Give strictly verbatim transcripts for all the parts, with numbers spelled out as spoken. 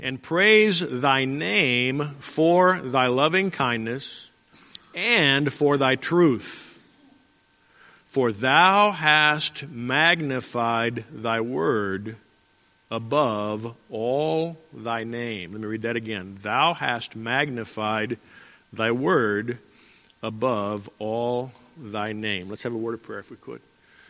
and praise thy name for thy loving kindness and for thy truth. For thou hast magnified thy word above all thy name. Let me read that again. Thou hast magnified thy word above all thy name. Let's have a word of prayer if we could.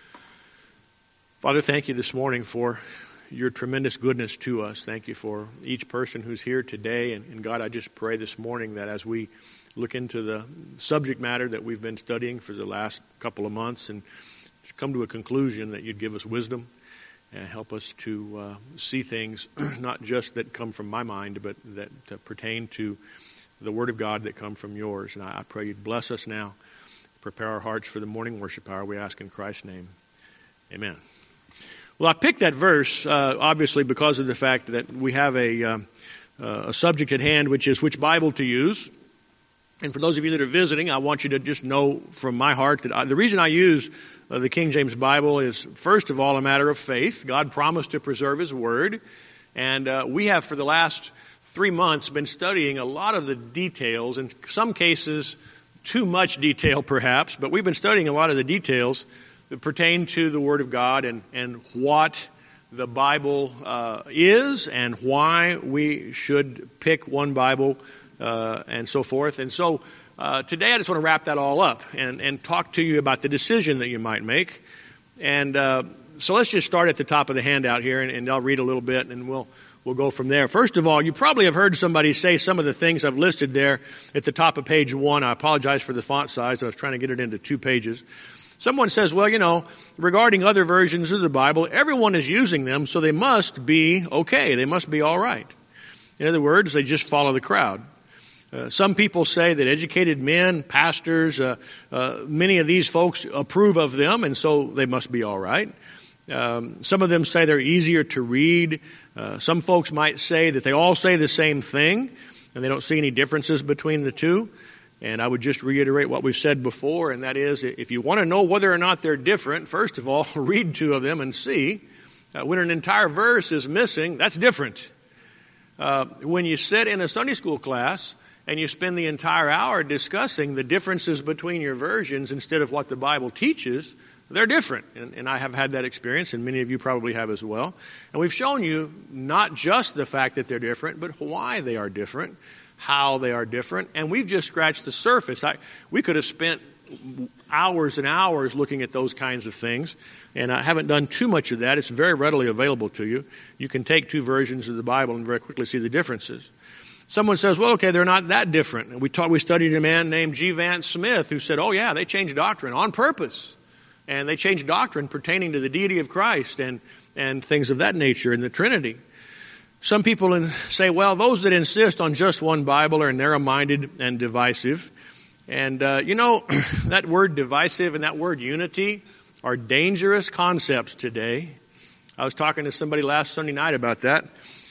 Father, thank you this morning for your tremendous goodness to us. Thank you for each person who's here today. And, and God, I just pray this morning that as we look into the subject matter that we've been studying for the last couple of months and come to a conclusion, that you'd give us wisdom and help us to uh, see things not just that come from my mind, but that uh, pertain to the Word of God that come from yours. And I, I pray you'd bless us now. Prepare our hearts for the morning worship hour, we ask in Christ's name. Amen. Well, I picked that verse, uh, obviously, because of the fact that we have a, uh, uh, a subject at hand, which is which Bible to use. And for those of you that are visiting, I want you to just know from my heart that I, the reason I use uh, the King James Bible is, first of all, a matter of faith. God promised to preserve His Word. And uh, we have, for the last three months, been studying a lot of the details, in some cases, too much detail perhaps, but we've been studying a lot of the details that pertain to the Word of God and, and what the Bible uh, is and why we should pick one Bible Uh, and so forth. And so uh, today I just want to wrap that all up and, and talk to you about the decision that you might make. And uh, so let's just start at the top of the handout here, and, and I'll read a little bit, and we'll we'll go from there. First of all, you probably have heard somebody say some of the things I've listed there at the top of page one. I apologize for the font size. I was trying to get it into two pages. Someone says, well, you know, regarding other versions of the Bible, everyone is using them, so they must be okay. They must be all right. In other words, they just follow the crowd. Uh, some people say that educated men, pastors, uh, uh, many of these folks approve of them, and so they must be all right. Um, some of them say they're easier to read. Uh, some folks might say that they all say the same thing, and they don't see any differences between the two. And I would just reiterate what we've said before, and that is, if you want to know whether or not they're different, first of all, read two of them and see. Uh, when an entire verse is missing, that's different. Uh, when you sit in a Sunday school class and you spend the entire hour discussing the differences between your versions instead of what the Bible teaches, they're different. And, and I have had that experience, and many of you probably have as well. And we've shown you not just the fact that they're different, but why they are different, how they are different. And we've just scratched the surface. I, we could have spent hours and hours looking at those kinds of things, and I haven't done too much of that. It's very readily available to you. You can take two versions of the Bible and very quickly see the differences. Someone says, well, okay, they're not that different. And we taught, we studied a man named G. Vance Smith who said, oh, yeah, they changed doctrine on purpose. And they changed doctrine pertaining to the deity of Christ and, and things of that nature in the Trinity. Some people in, say, well, those that insist on just one Bible are narrow-minded and divisive. And, uh, you know, that word divisive and that word unity are dangerous concepts today. I was talking to somebody last Sunday night about that.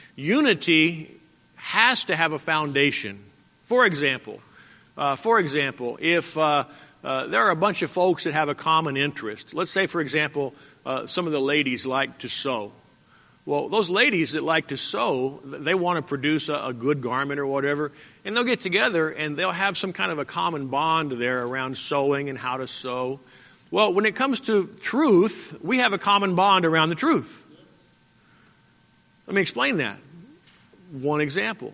Unity has to have a foundation. For example, uh, for example, if uh, uh, there are a bunch of folks that have a common interest, let's say, for example, uh, some of the ladies like to sew. Well, those ladies that like to sew, they want to produce a, a good garment or whatever, and they'll get together and they'll have some kind of a common bond there around sewing and how to sew. Well, when it comes to truth, we have a common bond around the truth. Let me explain that. One example.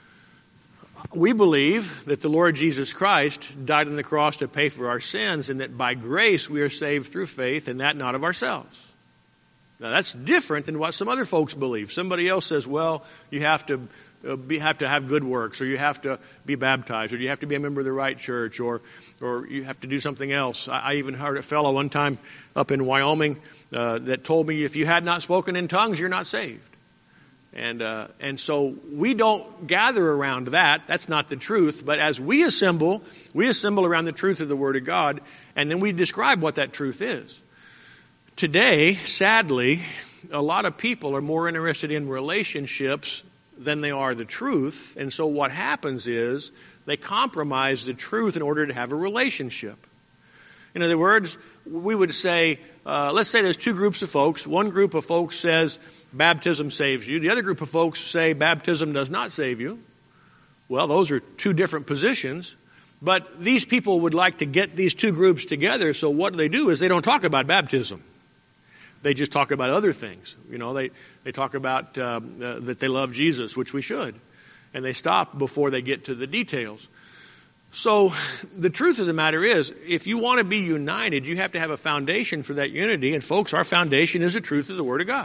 We believe that the Lord Jesus Christ died on the cross to pay for our sins, and that by grace we are saved through faith, and that not of ourselves. Now that's different than what some other folks believe. Somebody else says, well, you have to uh, be, have to have good works, or you have to be baptized, or you have to be a member of the right church, or or you have to do something else. I, I even heard a fellow one time up in Wyoming uh, that told me, if you had not spoken in tongues, you're not saved. And uh, and so we don't gather around that. That's not the truth. But as we assemble, we assemble around the truth of the Word of God, and then we describe what that truth is. Today, sadly, a lot of people are more interested in relationships than they are the truth. And so what happens is they compromise the truth in order to have a relationship. In other words, we would say, uh, let's say there's two groups of folks. One group of folks says baptism saves you. The other group of folks say baptism does not save you. Well, those are two different positions. But these people would like to get these two groups together, so what they do is they don't talk about baptism. They just talk about other things. You know, they, they talk about uh, uh, that they love Jesus, which we should. And they stop before they get to the details. So the truth of the matter is, if you want to be united, you have to have a foundation for that unity. And folks, our foundation is the truth of the Word of God.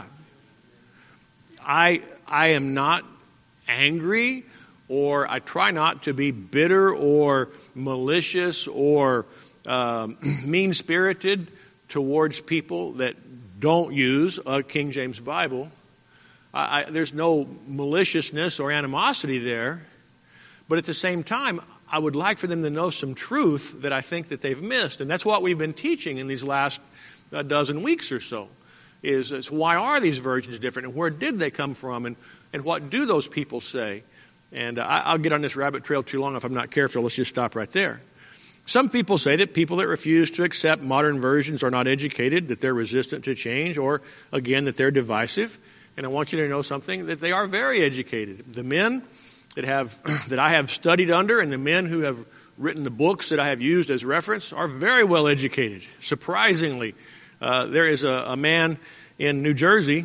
I I am not angry, or I try not to be bitter or malicious or um, mean-spirited towards people that don't use a King James Bible. I, I, there's no maliciousness or animosity there. But at the same time, I would like for them to know some truth that I think that they've missed. And that's what we've been teaching in these last uh, dozen weeks or so, is, is why are these versions different, and where did they come from, and, and what do those people say? And uh, I, I'll get on this rabbit trail too long if I'm not careful. Let's just stop right there. Some people say that people that refuse to accept modern versions are not educated, that they're resistant to change, or, again, that they're divisive. And I want you to know something, that they are very educated. The men that have that I have studied under and the men who have written the books that I have used as reference are very well educated. Surprisingly, uh, there is a, a man in New Jersey,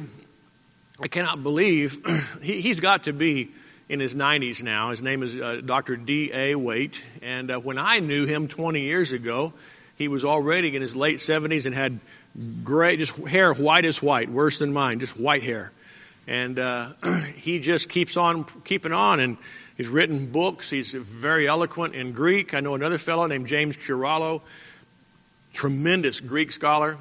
I cannot believe, he, he's got to be in his nineties now. His name is uh, Doctor D A Waite. And uh, when I knew him twenty years ago, he was already in his late seventies and had gray, just hair white as white, worse than mine, just white hair. And uh, he just keeps on keeping on, and he's written books. He's very eloquent in Greek. I know another fellow named James Curalo, tremendous Greek scholar.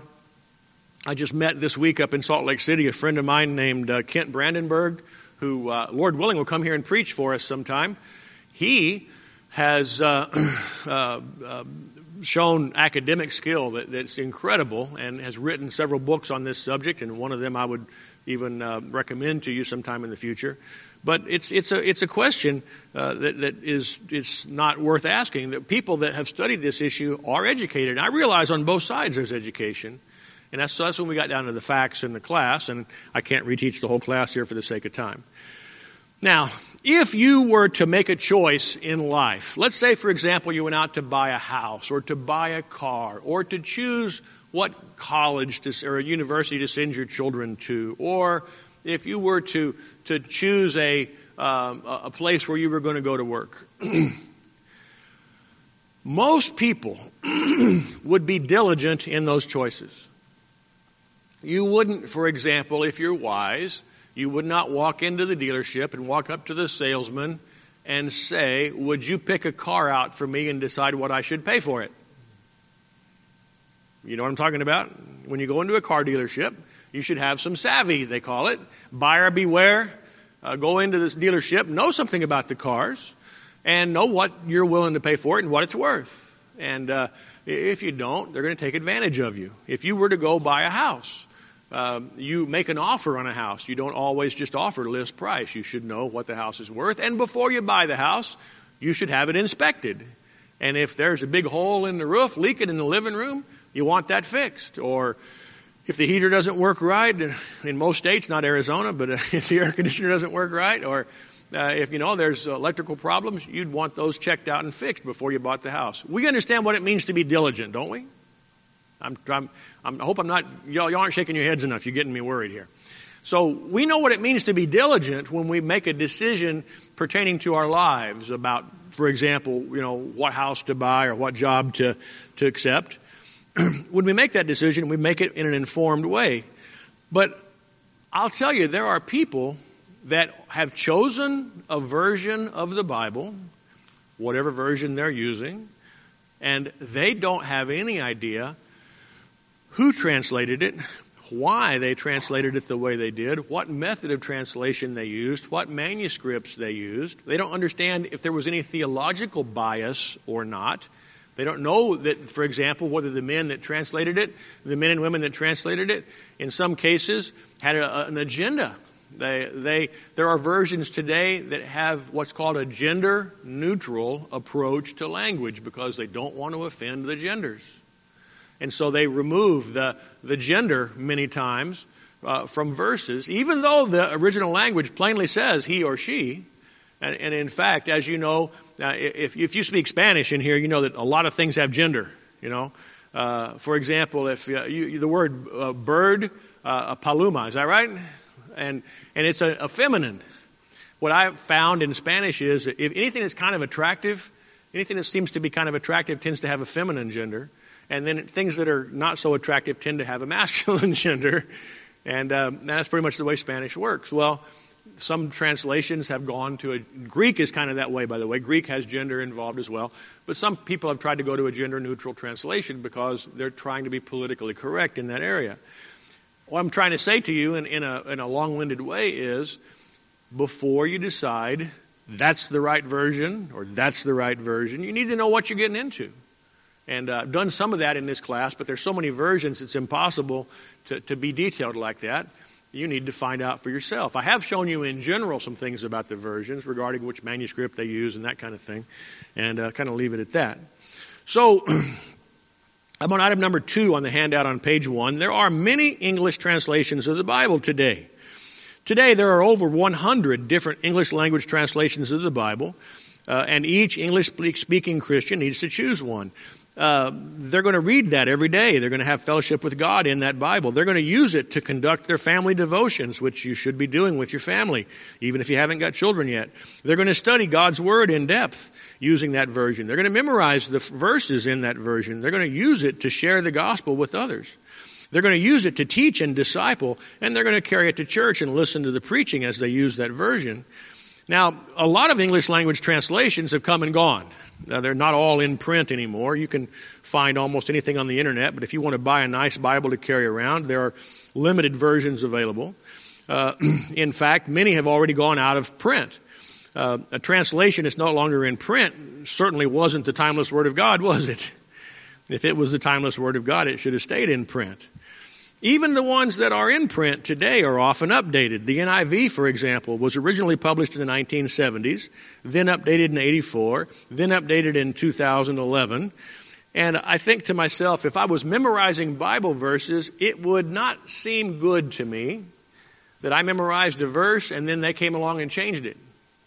I just met this week up in Salt Lake City a friend of mine named uh, Kent Brandenburg, who, uh, Lord willing, will come here and preach for us sometime. He has uh, uh, uh, shown academic skill that, that's incredible and has written several books on this subject, and one of them I would even uh, recommend to you sometime in the future. But it's it's a it's a question uh, that that is it's not worth asking. That people that have studied this issue are educated. And I realize on both sides there's education, and that's, so that's when we got down to the facts in the class. And I can't reteach the whole class here for the sake of time. Now, if you were to make a choice in life, let's say, for example, you went out to buy a house or to buy a car or to choose what college to, or a university to send your children to, or if you were to to choose a um, a place where you were going to go to work. Most people would be diligent in those choices. You wouldn't, for example, if you're wise, you would not walk into the dealership and walk up to the salesman and say, "Would you pick a car out for me and decide what I should pay for it?" You know what I'm talking about? When you go into a car dealership, you should have some savvy, they call it. Buyer beware. Uh, go into this dealership, know something about the cars, and know what you're willing to pay for it and what it's worth. And uh, if you don't, they're going to take advantage of you. If you were to go buy a house, uh, you make an offer on a house. You don't always just offer list price. You should know what the house is worth. And before you buy the house, you should have it inspected. And if there's a big hole in the roof leaking in the living room, you want that fixed. Or if the heater doesn't work right, in most states, not Arizona, but if the air conditioner doesn't work right, or uh, if, you know, there's electrical problems, you'd want those checked out and fixed before you bought the house. We understand what it means to be diligent, don't we? I'm, I'm, I'm, I hope I'm not, y'all, y'all aren't shaking your heads enough. You're getting me worried here. So we know what it means to be diligent when we make a decision pertaining to our lives about, for example, you know, what house to buy or what job to, to accept. When we make that decision, we make it in an informed way. But I'll tell you, there are people that have chosen a version of the Bible, whatever version they're using, and they don't have any idea who translated it, why they translated it the way they did, what method of translation they used, what manuscripts they used. They don't understand if there was any theological bias or not. They don't know that, for example, whether the men that translated it, the men and women that translated it, in some cases had a, an agenda. They, they, there are versions today that have what's called a gender-neutral approach to language because they don't want to offend the genders. And so they remove the, the gender many times uh, from verses, even though the original language plainly says he or she. And, and in fact, as you know, uh, if, if you speak Spanish in here, you know that a lot of things have gender, you know. Uh, for example, if uh, you, the word uh, bird, uh, a paloma, is that right? And and it's a, a feminine. What I've found in Spanish is that if anything that's kind of attractive, anything that seems to be kind of attractive tends to have a feminine gender. And then things that are not so attractive tend to have a masculine gender. And um, that's pretty much the way Spanish works. Well, some translations have gone to a... Greek is kind of that way, by the way. Greek has gender involved as well. But some people have tried to go to a gender-neutral translation because they're trying to be politically correct in that area. What I'm trying to say to you in, in, a, in a long-winded way is, before you decide that's the right version or that's the right version, you need to know what you're getting into. And uh, I've done some of that in this class, but there's so many versions it's impossible to, to be detailed like that. You need to find out for yourself. I have shown you in general some things about the versions regarding which manuscript they use and that kind of thing, and uh, kind of leave it at that. So I'm on item number two on the handout on page one. There are many English translations of the Bible today. Today there are over one hundred different English language translations of the Bible, uh, and each English-speaking Christian needs to choose one. Uh, they're going to read that every day. They're going to have fellowship with God in that Bible. They're going to use it to conduct their family devotions, which you should be doing with your family, even if you haven't got children yet. They're going to study God's Word in depth using that version. They're going to memorize the verses in that version. They're going to use it to share the gospel with others. They're going to use it to teach and disciple, and they're going to carry it to church and listen to the preaching as they use that version. Now, a lot of English language translations have come and gone. Now, they're not all in print anymore. You can find almost anything on the internet, but if you want to buy a nice Bible to carry around, there are limited versions available. Uh, in fact, many have already gone out of print. Uh, a translation that's no longer in print certainly wasn't the timeless Word of God, was it? If it was the timeless Word of God, it should have stayed in print. Even the ones that are in print today are often updated. The N I V, for example, was originally published in the nineteen seventies, then updated in eighty-four, then updated in two thousand eleven. And I think to myself, if I was memorizing Bible verses, it would not seem good to me that I memorized a verse and then they came along and changed it.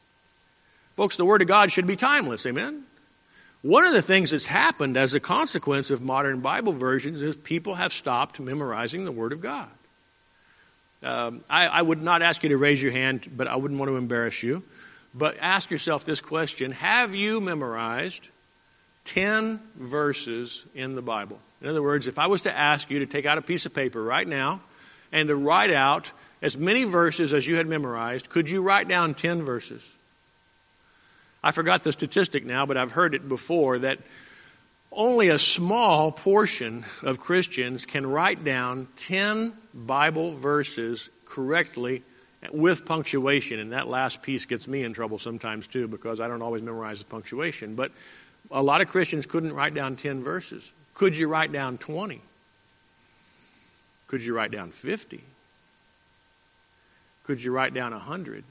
Folks, the Word of God should be timeless, amen? One of the things that's happened as a consequence of modern Bible versions is people have stopped memorizing the Word of God. Um, I, I would not ask you to raise your hand, but I wouldn't want to embarrass you. But ask yourself this question: have you memorized ten verses in the Bible? In other words, if I was to ask you to take out a piece of paper right now and to write out as many verses as you had memorized, could you write down ten verses? I forgot the statistic now, but I've heard it before, that only a small portion of Christians can write down ten Bible verses correctly with punctuation. And that last piece gets me in trouble sometimes too, because I don't always memorize the punctuation. But a lot of Christians couldn't write down ten verses. Could you write down twenty? Could you write down fifty? Could you write down one hundred?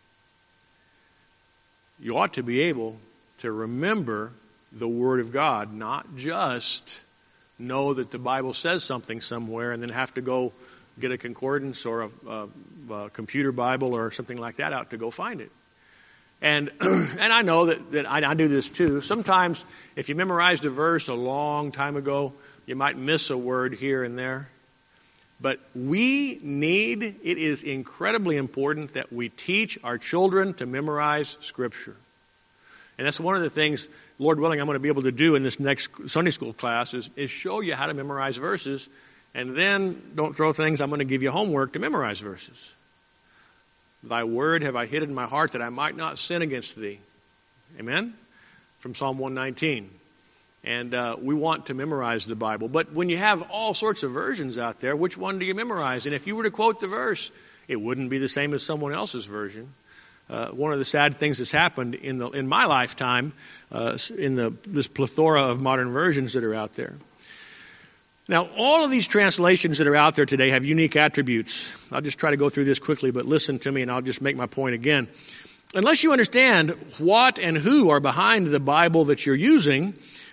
You ought to be able to remember the Word of God, not just know that the Bible says something somewhere and then have to go get a concordance or a, a, a computer Bible or something like that out to go find it. And and I know that, that I, I do this too. Sometimes if you memorized a verse a long time ago, you might miss a word here and there. But we need, it is incredibly important that we teach our children to memorize Scripture. And that's one of the things, Lord willing, I'm going to be able to do in this next Sunday school class is, is show you how to memorize verses. And then don't throw things, I'm going to give you homework to memorize verses. Thy word have I hid in my heart that I might not sin against thee. Amen? From Psalm one nineteen. And uh, we want to memorize the Bible. But when you have all sorts of versions out there, which one do you memorize? And if you were to quote the verse, it wouldn't be the same as someone else's version. Uh, one of the sad things that's happened in the in my lifetime, uh, in the this plethora of modern versions that are out there. Now, all of these translations that are out there today have unique attributes. I'll just try to go through this quickly, but listen to me and I'll just make my point again. Unless you understand what and who are behind the Bible that you're using,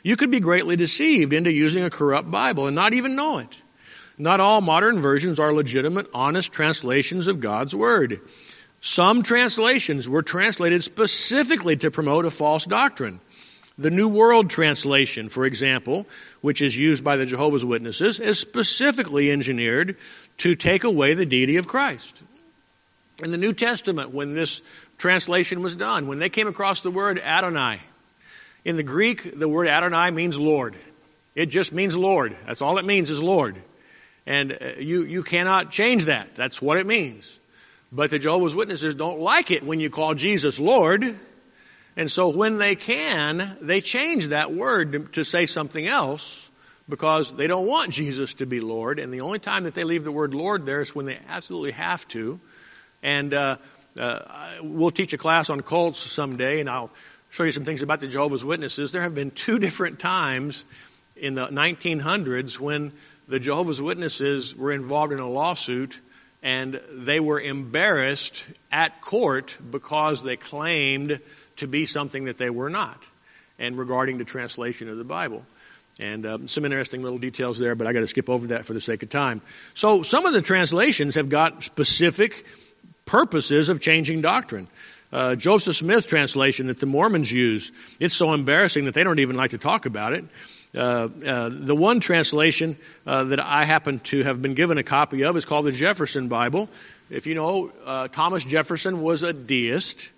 you could be greatly deceived into using a corrupt Bible and not even know it. Not all modern versions are legitimate, honest translations of God's Word. Some translations were translated specifically to promote a false doctrine. The New World Translation, for example, which is used by the Jehovah's Witnesses, is specifically engineered to take away the deity of Christ. In the New Testament, when this translation was done, when they came across the word Adonai, in the Greek, the word Adonai means Lord. It just means Lord. That's all it means is Lord. And you, you cannot change that. That's what it means. But the Jehovah's Witnesses don't like it when you call Jesus Lord. And so when they can, they change that word to, to say something else because they don't want Jesus to be Lord. And the only time that they leave the word Lord there is when they absolutely have to. And uh, uh, we'll teach a class on cults someday, and I'll show you some things about the Jehovah's Witnesses. There have been two different times in the nineteen hundreds when the Jehovah's Witnesses were involved in a lawsuit, and they were embarrassed at court because they claimed to be something that they were not, and regarding the translation of the Bible. And um, some interesting little details there, but I got to skip over that for the sake of time. So some of the translations have got specific purposes of changing doctrine. Uh, Joseph Smith translation that the Mormons use, it's so embarrassing that they don't even like to talk about it. Uh, uh, the one translation uh, that I happen to have been given a copy of is called the Jefferson Bible. If you know, uh, Thomas Jefferson was a deist.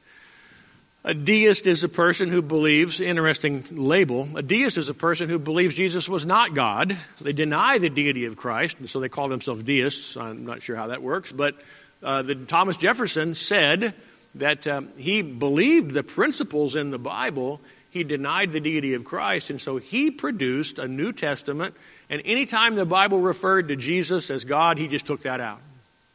A deist is a person who believes, interesting label, a deist is a person who believes Jesus was not God. They deny the deity of Christ, and so they call themselves deists. I'm not sure how that works, but uh, the, Thomas Jefferson said that um, he believed the principles in the Bible. He denied the deity of Christ, and so he produced a New Testament, and anytime the Bible referred to Jesus as God, he just took that out.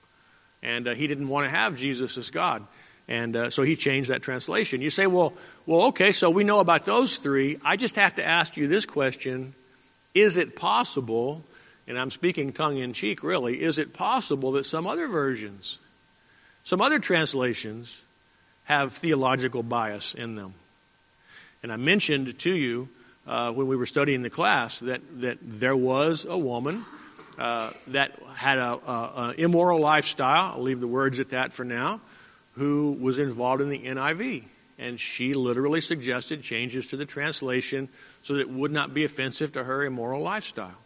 And uh, he didn't want to have Jesus as God. And uh, so he changed that translation. You say, well, well, okay, so we know about those three. I just have to ask you this question. Is it possible, and I'm speaking tongue-in-cheek really, is it possible that some other versions, some other translations have theological bias in them? And I mentioned to you uh, when we were studying the class that, that there was a woman uh, that had an immoral lifestyle. I'll leave the words at that for now, who was involved in the N I V. And she literally suggested changes to the translation so that it would not be offensive to her immoral lifestyle.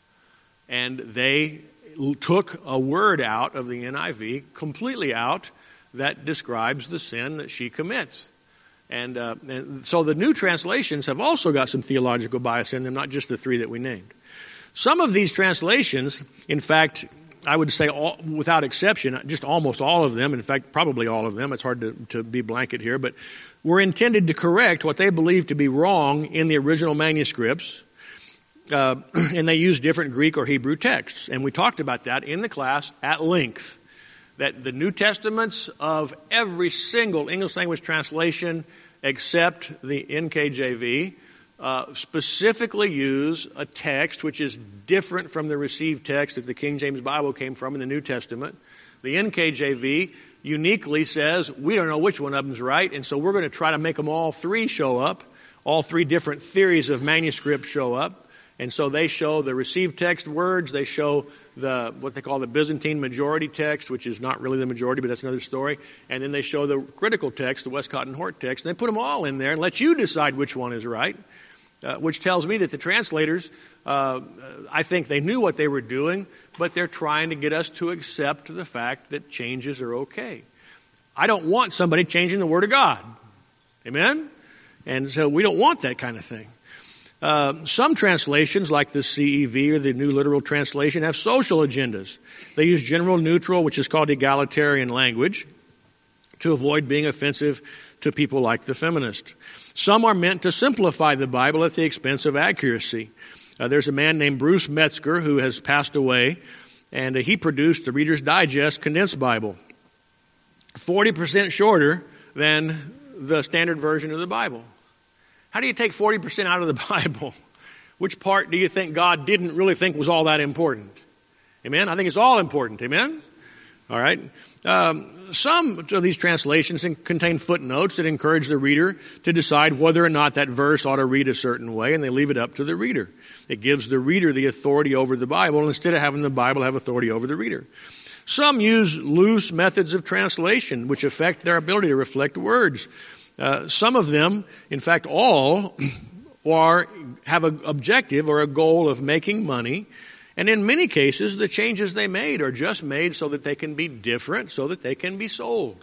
And they took a word out of the N I V, completely out, that describes the sin that she commits. And, uh, and so the new translations have also got some theological bias in them, not just the three that we named. Some of these translations, in fact, I would say all, without exception, just almost all of them, in fact, probably all of them, it's hard to, to be blanket here, but were intended to correct what they believed to be wrong in the original manuscripts, uh, and they used different Greek or Hebrew texts. And we talked about that in the class at length, that the New Testaments of every single English language translation except the N K J V Uh, specifically use a text which is different from the received text that the King James Bible came from in the New Testament. The N K J V uniquely says, we don't know which one of them is right, and so we're going to try to make them all three show up. All three different theories of manuscript show up. And so they show the received text words, they show the what they call the Byzantine majority text, which is not really the majority, but that's another story. And then they show the critical text, the Westcott and Hort text, and they put them all in there and let you decide which one is right. Uh, which tells me that the translators, uh, I think they knew what they were doing, but they're trying to get us to accept the fact that changes are okay. I don't want somebody changing the Word of God. Amen? And so we don't want that kind of thing. Uh, some translations, like the C E V or the New Literal Translation, have social agendas. They use general neutral, which is called egalitarian language, to avoid being offensive to people like the feminist. Some are meant to simplify the Bible at the expense of accuracy. Uh, there's a man named Bruce Metzger who has passed away, and uh, he produced the Reader's Digest Condensed Bible, forty percent shorter than the standard version of the Bible. How do you take forty percent out of the Bible? Which part do you think God didn't really think was all that important? Amen? I think it's all important. Amen? All right? Um, some of these translations contain footnotes that encourage the reader to decide whether or not that verse ought to read a certain way, and they leave it up to the reader. It gives the reader the authority over the Bible instead of having the Bible have authority over the reader. Some use loose methods of translation, which affect their ability to reflect words. Uh, some of them, in fact all, are, have an objective or a goal of making money. And in many cases, the changes they made are just made so that they can be different, so that they can be sold.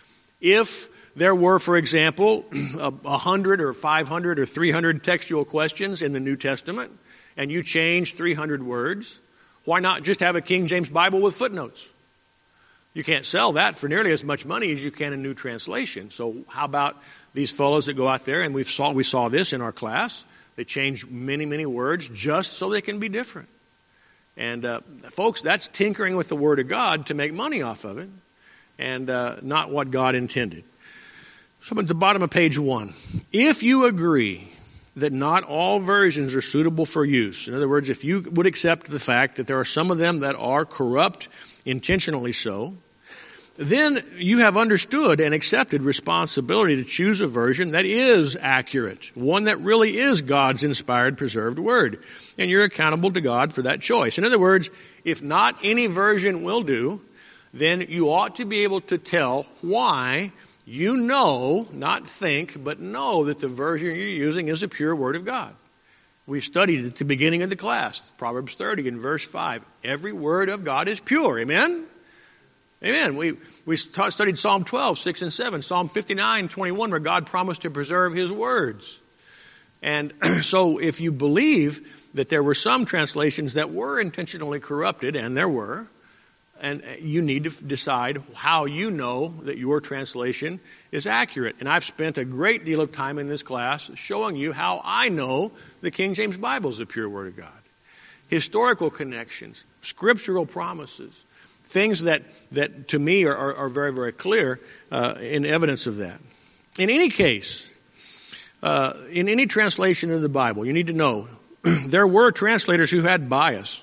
If there were, for example, a hundred or five hundred or three hundred textual questions in the New Testament, and you change three hundred words, why not just have a King James Bible with footnotes? You can't sell that for nearly as much money as you can a new translation. So how about these fellows that go out there, and we saw we saw this in our class. They change many, many words just so they can be different. And uh, folks, that's tinkering with the Word of God to make money off of it, and uh, not what God intended. So I'm at the bottom of page one. If you agree that not all versions are suitable for use, in other words, if you would accept the fact that there are some of them that are corrupt, intentionally so, then you have understood and accepted responsibility to choose a version that is accurate, one that really is God's inspired, preserved Word. And you're accountable to God for that choice. In other words, if not any version will do, then you ought to be able to tell why you know, not think, but know that the version you're using is the pure Word of God. We studied at the beginning of the class, Proverbs thirty in verse five. Every word of God is pure. Amen? Amen. We we st- studied Psalm twelve, six and seven, Psalm fifty-nine, twenty-one, where God promised to preserve His words. And so if you believe that there were some translations that were intentionally corrupted, and there were, and you need to decide how you know that your translation is accurate. And I've spent a great deal of time in this class showing you how I know the King James Bible is the pure Word of God. Historical connections, scriptural promises, things that, that to me are, are, are very, very clear uh, in evidence of that. In any case, uh, in any translation of the Bible, you need to know there were translators who had bias,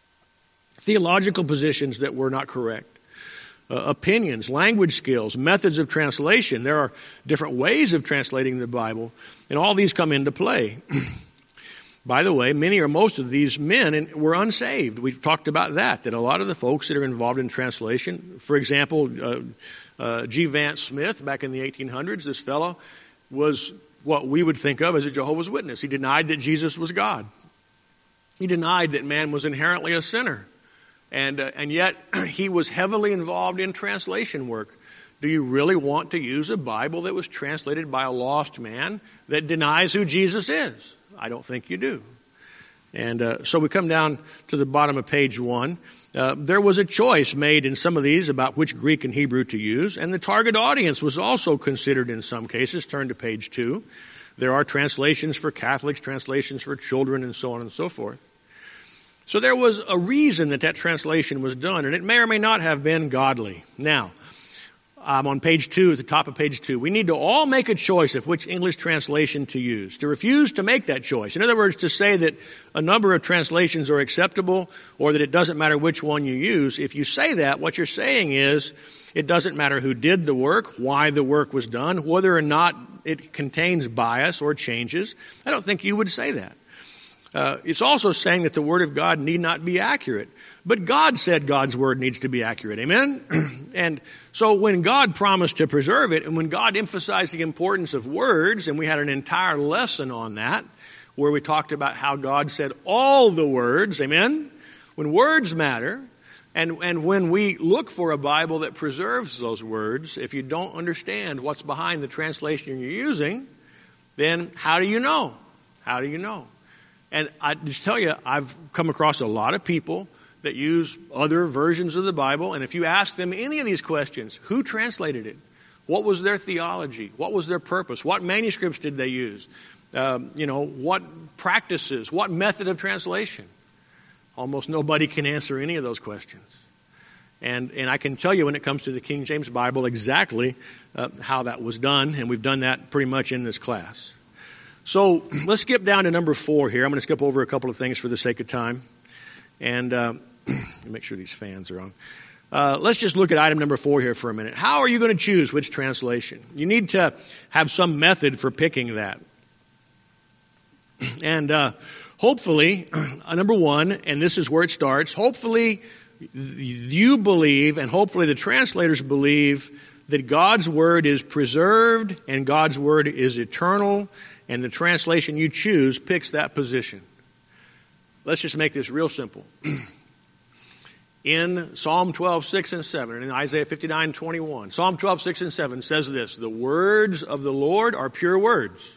theological positions that were not correct, uh, opinions, language skills, methods of translation. There are different ways of translating the Bible, and all these come into play. By the way, many or most of these men were unsaved. We've talked about that, that a lot of the folks that are involved in translation, for example, uh, uh, G. Vance Smith, back in the eighteen hundreds, this fellow was what we would think of as a Jehovah's Witness. He denied that Jesus was God. He denied that man was inherently a sinner. And uh, and yet he was heavily involved in translation work. Do you really want to use a Bible that was translated by a lost man that denies who Jesus is? I don't think you do. And uh, so we come down to the bottom of page one. Uh, there was a choice made in some of these about which Greek and Hebrew to use, and the target audience was also considered in some cases. Turn to page two. There are translations for Catholics, translations for children, and so on and so forth. So there was a reason that that translation was done, and it may or may not have been godly. Now, I'm on page two, at the top of page two. We need to all make a choice of which English translation to use. To refuse to make that choice. In other words, to say that a number of translations are acceptable or that it doesn't matter which one you use. If you say that, what you're saying is it doesn't matter who did the work, why the work was done, whether or not it contains bias or changes. I don't think you would say that. Uh, it's also saying that the Word of God need not be accurate. But God said God's Word needs to be accurate. Amen? And so when God promised to preserve it, and when God emphasized the importance of words, and we had an entire lesson on that, where we talked about how God said all the words, amen? When words matter, and, and when we look for a Bible that preserves those words, if you don't understand what's behind the translation you're using, then how do you know? How do you know? And I just tell you, I've come across a lot of people that use other versions of the Bible, and if you ask them any of these questions, who translated it? What was their theology? What was their purpose? What manuscripts did they use? Um, you know, what practices? What method of translation? Almost nobody can answer any of those questions. And and I can tell you when it comes to the King James Bible exactly uh, how that was done, and we've done that pretty much in this class. So let's skip down to number four here. I'm going to skip over a couple of things for the sake of time. And uh, make sure these fans are on. Uh, let's just look at item number four here for a minute. How are you going to choose which translation? You need to have some method for picking that. And uh, hopefully, uh, number one, and this is where it starts, hopefully you believe, and hopefully the translators believe, that God's Word is preserved and God's Word is eternal, and the translation you choose picks that position. Let's just make this real simple. In Psalm twelve, six and seven, and in Isaiah fifty-nine, twenty-one, Psalm twelve, six and seven says this: the words of the Lord are pure words.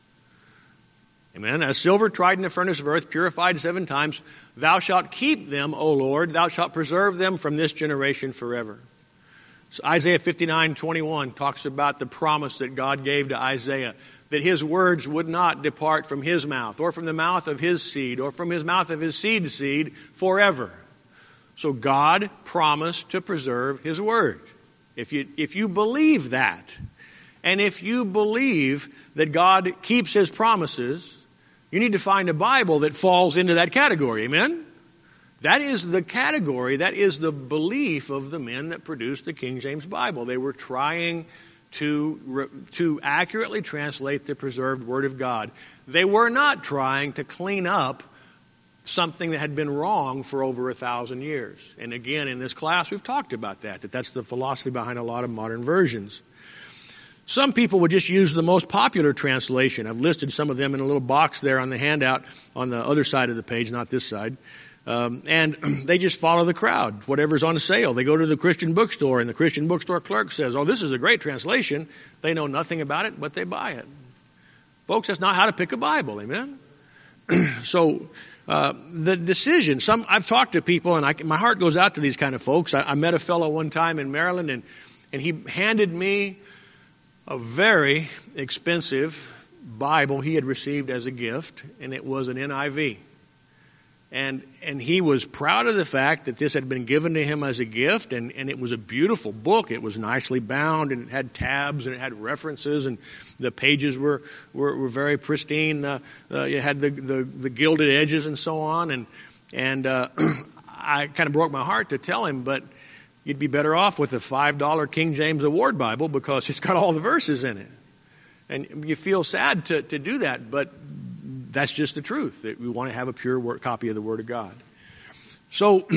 Amen. As silver tried in the furnace of earth, purified seven times, thou shalt keep them, O Lord, thou shalt preserve them from this generation forever. So Isaiah fifty-nine, twenty-one talks about the promise that God gave to Isaiah, that his words would not depart from his mouth, or from the mouth of his seed, or from his mouth of his seed's seed forever. So God promised to preserve his word. If you, if you believe that, and if you believe that God keeps his promises, you need to find a Bible that falls into that category. Amen? That is the category, that is the belief of the men that produced the King James Bible. They were trying to, to accurately translate the preserved Word of God. They were not trying to clean up something that had been wrong for over a thousand years. And again, in this class, we've talked about that, that that's the philosophy behind a lot of modern versions. Some people would just use the most popular translation. I've listed some of them in a little box there on the handout on the other side of the page, not this side. Um, and they just follow the crowd, whatever's on sale. They go to the Christian bookstore, and the Christian bookstore clerk says, oh, this is a great translation. They know nothing about it, but they buy it. Folks, that's not how to pick a Bible, amen? So uh, the decision, some I've talked to people, and I, my heart goes out to these kind of folks. I, I met a fellow one time in Maryland, and, and he handed me a very expensive Bible he had received as a gift, and it was an N I V. And and he was proud of the fact that this had been given to him as a gift, and, and it was a beautiful book. It was nicely bound, and it had tabs, and it had references, and the pages were were, were very pristine. Uh, uh, it had the, the, the gilded edges and so on. And and uh, I kind of broke my heart to tell him, but you'd be better off with a five dollar King James Award Bible because it's got all the verses in it. And you feel sad to, to do that, but that's just the truth, that we want to have a pure word, copy of the Word of God. So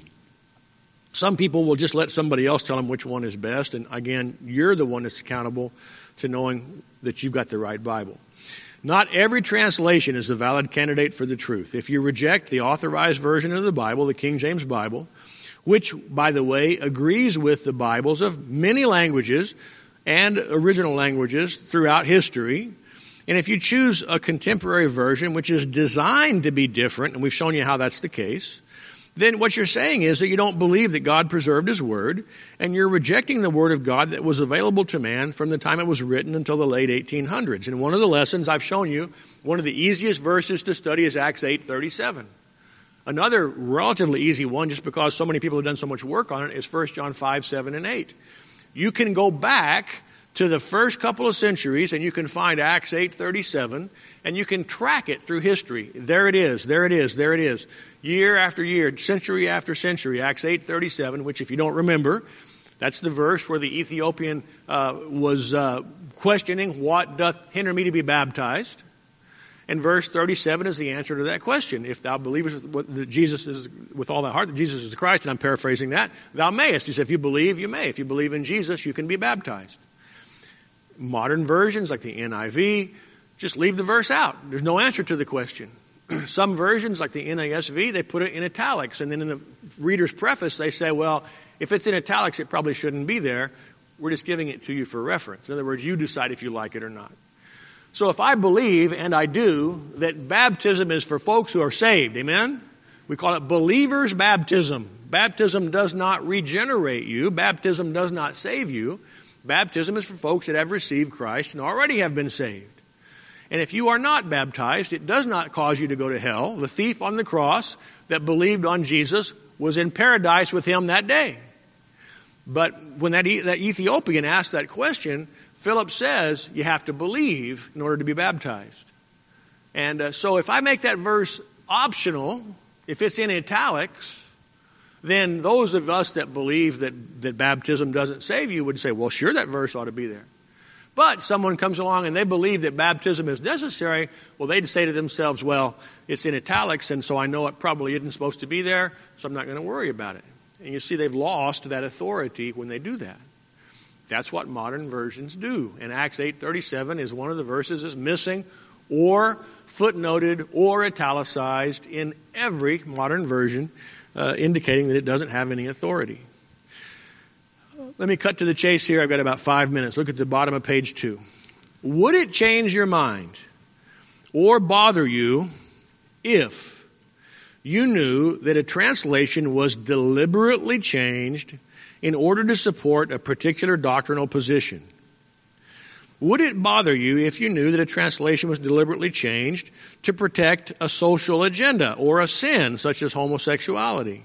some people will just let somebody else tell them which one is best. And again, you're the one that's accountable to knowing that you've got the right Bible. Not every translation is a valid candidate for the truth. If you reject the authorized version of the Bible, the King James Bible, which, by the way, agrees with the Bibles of many languages and original languages throughout history, and if you choose a contemporary version, which is designed to be different, and we've shown you how that's the case, then what you're saying is that you don't believe that God preserved His Word, and you're rejecting the Word of God that was available to man from the time it was written until the late eighteen hundreds. And one of the lessons I've shown you, one of the easiest verses to study is Acts eight thirty-seven. Another relatively easy one, just because so many people have done so much work on it, is First John five, seven, and eight. You can go back to the first couple of centuries, and you can find Acts eight thirty-seven, and you can track it through history. There it is, there it is, there it is. Year after year, century after century, Acts eight thirty-seven, which if you don't remember, that's the verse where the Ethiopian uh, was uh, questioning, what doth hinder me to be baptized? And verse thirty-seven is the answer to that question. If thou believest that Jesus is, with all thy heart that Jesus is the Christ, and I'm paraphrasing that, thou mayest. He said, if you believe, you may. If you believe in Jesus, you can be baptized. Modern versions, like the N I V, just leave the verse out. There's no answer to the question. Some versions, like the N A S V, they put it in italics. And then in the reader's preface, they say, well, if it's in italics, it probably shouldn't be there. We're just giving it to you for reference. In other words, you decide if you like it or not. So if I believe, and I do, that baptism is for folks who are saved, amen? We call it believer's baptism. Baptism does not regenerate you. Baptism does not save you. Baptism is for folks that have received Christ and already have been saved. And if you are not baptized, it does not cause you to go to hell. The thief on the cross that believed on Jesus was in paradise with him that day. But when that, that Ethiopian asked that question, Philip says you have to believe in order to be baptized. And uh, so if I make that verse optional, if it's in italics, then those of us that believe that, that baptism doesn't save you would say, well, sure, that verse ought to be there. But someone comes along and they believe that baptism is necessary, well, they'd say to themselves, well, it's in italics, and so I know it probably isn't supposed to be there, so I'm not going to worry about it. And you see, they've lost that authority when they do that. That's what modern versions do. And Acts eight thirty-seven is one of the verses that's missing or footnoted or italicized in every modern version, uh, indicating that it doesn't have any authority. Let me cut to the chase here. I've got about five minutes. Look at the bottom of page two. Would it change your mind or bother you if you knew that a translation was deliberately changed in order to support a particular doctrinal position? Would it bother you if you knew that a translation was deliberately changed to protect a social agenda or a sin such as homosexuality?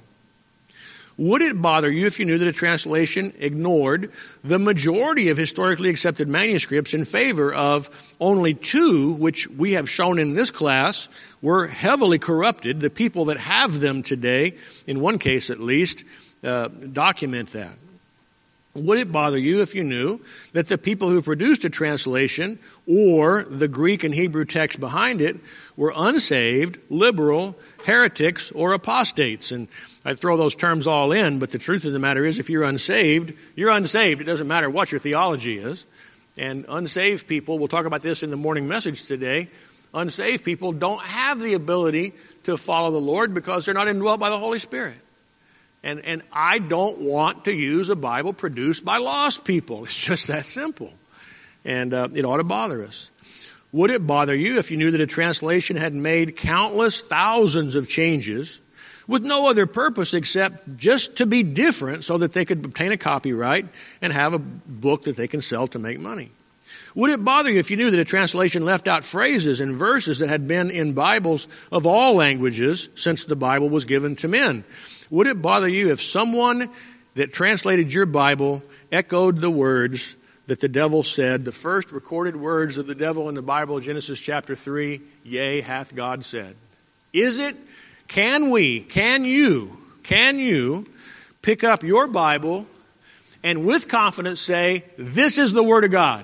Would it bother you if you knew that a translation ignored the majority of historically accepted manuscripts in favor of only two, which we have shown in this class, were heavily corrupted? The people that have them today, in one case at least, uh, document that. Would it bother you if you knew that the people who produced a translation or the Greek and Hebrew text behind it were unsaved, liberal, heretics, or apostates? And I throw those terms all in, but the truth of the matter is if you're unsaved, you're unsaved. It doesn't matter what your theology is. And unsaved people, we'll talk about this in the morning message today, unsaved people don't have the ability to follow the Lord because they're not indwelt by the Holy Spirit. And and I don't want to use a Bible produced by lost people. It's just that simple. And uh, it ought to bother us. Would it bother you if you knew that a translation had made countless thousands of changes with no other purpose except just to be different so that they could obtain a copyright and have a book that they can sell to make money? Would it bother you if you knew that a translation left out phrases and verses that had been in Bibles of all languages since the Bible was given to men? Would it bother you if someone that translated your Bible echoed the words that the devil said, the first recorded words of the devil in the Bible, Genesis chapter three, yea, hath God said? Is it, can we, can you, can you pick up your Bible and with confidence say, this is the Word of God?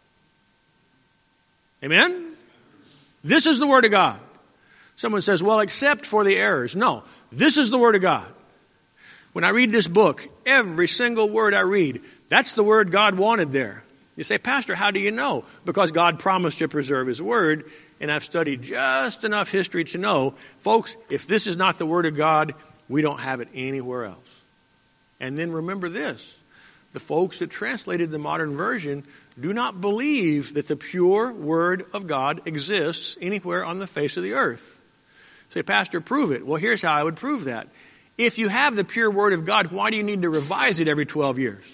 Amen? This is the Word of God. Someone says, well, except for the errors. No, this is the Word of God. When I read this book, every single word I read, that's the word God wanted there. You say, Pastor, how do you know? Because God promised to preserve His Word, and I've studied just enough history to know, folks, if this is not the Word of God, we don't have it anywhere else. And then remember this, the folks that translated the modern version do not believe that the pure Word of God exists anywhere on the face of the earth. Say, Pastor, prove it. Well, here's how I would prove that. If you have the pure Word of God, why do you need to revise it every twelve years?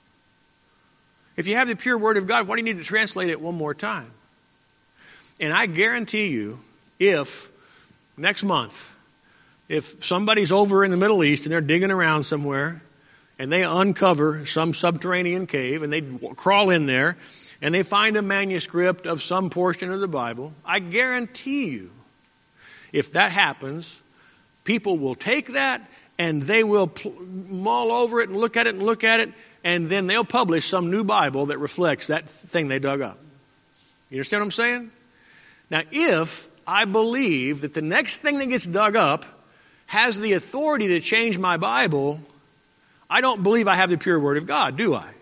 If you have the pure Word of God, why do you need to translate it one more time? And I guarantee you, if next month, if somebody's over in the Middle East and they're digging around somewhere and they uncover some subterranean cave and they crawl in there and they find a manuscript of some portion of the Bible, I guarantee you, if that happens, people will take that and they will pl- mull over it and look at it and look at it, and then they'll publish some new Bible that reflects that thing they dug up. You understand what I'm saying? Now, if I believe that the next thing that gets dug up has the authority to change my Bible, I don't believe I have the pure Word of God, do I?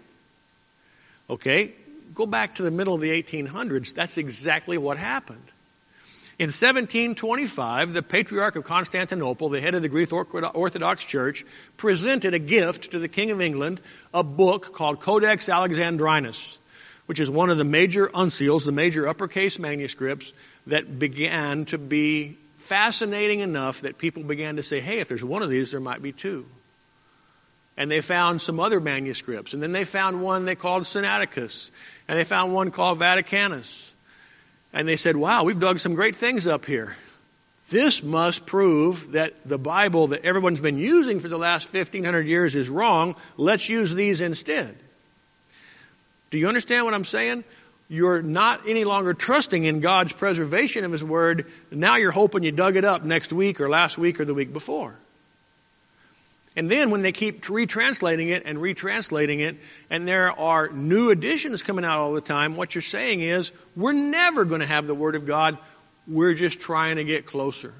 Okay, go back to the middle of the eighteen hundreds. That's exactly what happened. In seventeen twenty-five, the Patriarch of Constantinople, the head of the Greek Orthodox Church, presented a gift to the King of England, a book called Codex Alexandrinus, which is one of the major uncials, the major uppercase manuscripts that began to be fascinating enough that people began to say, hey, if there's one of these, there might be two. And they found some other manuscripts. And then they found one they called Sinaiticus. And they found one called Vaticanus. And they said, wow, we've dug some great things up here. This must prove that the Bible that everyone's been using for the last fifteen hundred years is wrong. Let's use these instead. Do you understand what I'm saying? You're not any longer trusting in God's preservation of His Word. Now you're hoping you dug it up next week or last week or the week before. And then when they keep retranslating it and retranslating it, and there are new editions coming out all the time, what you're saying is, we're never going to have the Word of God. We're just trying to get closer.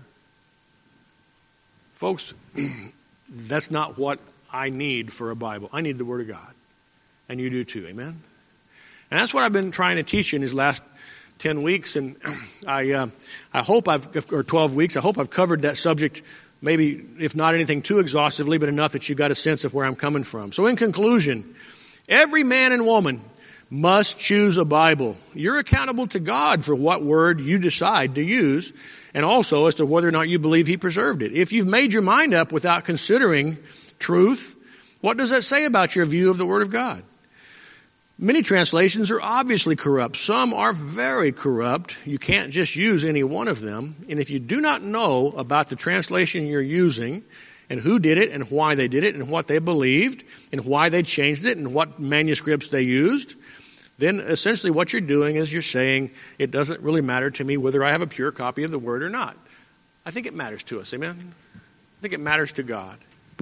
Folks, that's not what I need for a Bible. I need the Word of God. And you do too, amen? And that's what I've been trying to teach you in these last ten weeks. And I, uh, I hope I've, or twelve weeks, I hope I've covered that subject, maybe if not anything too exhaustively, but enough that you got a sense of where I'm coming from. So in conclusion, every man and woman must choose a Bible. You're accountable to God for what word you decide to use, and also as to whether or not you believe He preserved it. If you've made your mind up without considering truth, what does that say about your view of the Word of God? Many translations are obviously corrupt. Some are very corrupt. You can't just use any one of them. And if you do not know about the translation you're using and who did it and why they did it and what they believed and why they changed it and what manuscripts they used, then essentially what you're doing is you're saying, it doesn't really matter to me whether I have a pure copy of the Word or not. I think it matters to us, amen? I think it matters to God.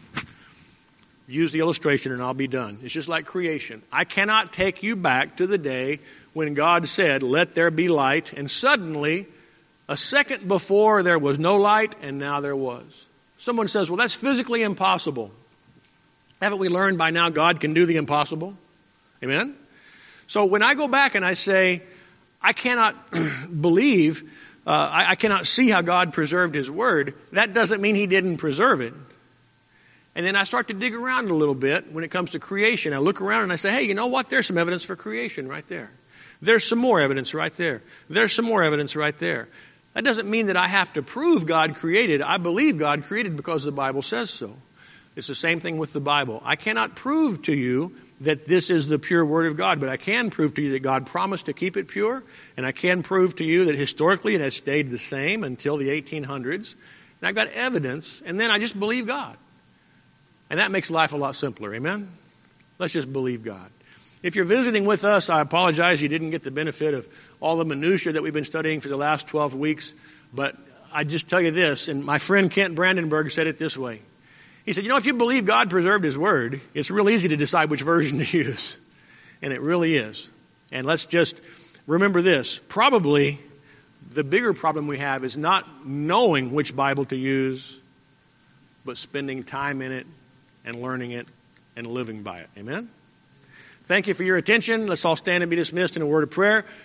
Use the illustration and I'll be done. It's just like creation. I cannot take you back to the day when God said, let there be light, and suddenly, a second before there was no light, and now there was. Someone says, well, that's physically impossible. Haven't we learned by now God can do the impossible? Amen? So when I go back and I say, I cannot believe, uh, I, I cannot see how God preserved His Word, that doesn't mean He didn't preserve it. And then I start to dig around a little bit when it comes to creation. I look around and I say, hey, you know what? There's some evidence for creation right there. There's some more evidence right there. There's some more evidence right there. That doesn't mean that I have to prove God created. I believe God created because the Bible says so. It's the same thing with the Bible. I cannot prove to you that this is the pure Word of God, but I can prove to you that God promised to keep it pure, and I can prove to you that historically it has stayed the same until the eighteen hundreds. And I've got evidence, and then I just believe God. And that makes life a lot simpler, amen? Let's just believe God. If you're visiting with us, I apologize you didn't get the benefit of all the minutiae that we've been studying for the last twelve weeks, but I just tell you this, and my friend Kent Brandenburg said it this way. He said, you know, if you believe God preserved His Word, it's real easy to decide which version to use. And it really is. And let's just remember this. Probably the bigger problem we have is not knowing which Bible to use, but spending time in it and learning it and living by it. Amen? Thank you for your attention. Let's all stand and be dismissed in a word of prayer.